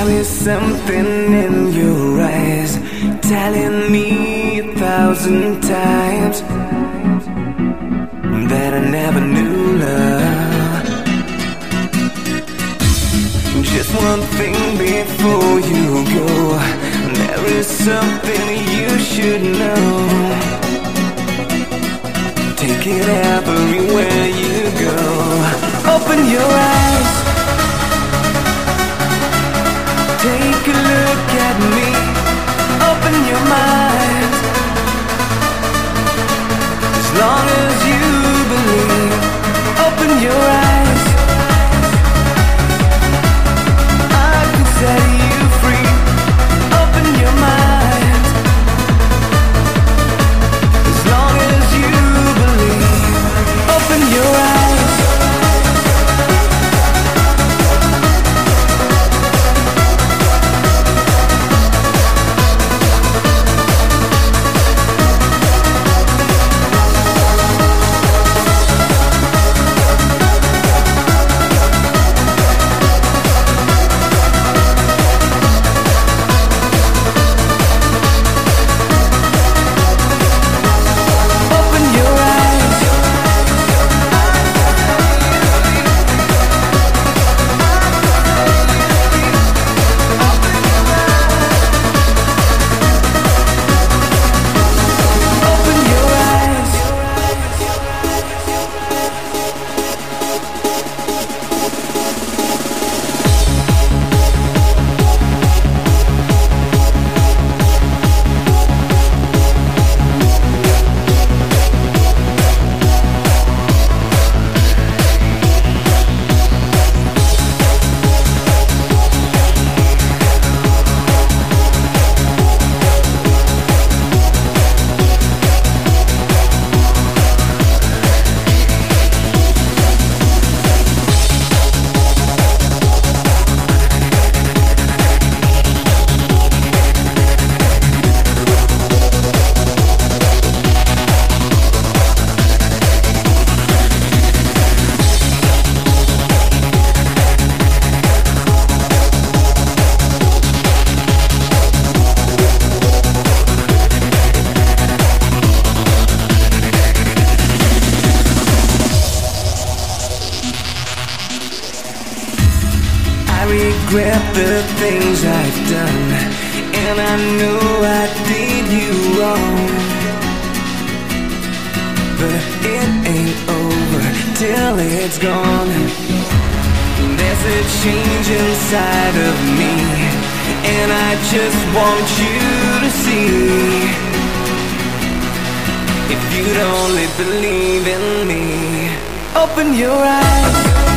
There is something in your eyes telling me 1,000 times that I never knew love. Just one thing before you go, there is something you should know. Take it everywhere you go. Open your eyes, take a look at me. Open your mind, as long as you believe. Open your eyes, I can set you free. Open your mind, as long as you believe. Open your eyes. I regret the things I've done, and I know I did you wrong. But it ain't over till it's gone. There's a change inside of me, and I just want you to see. If you'd only believe in me, open your eyes.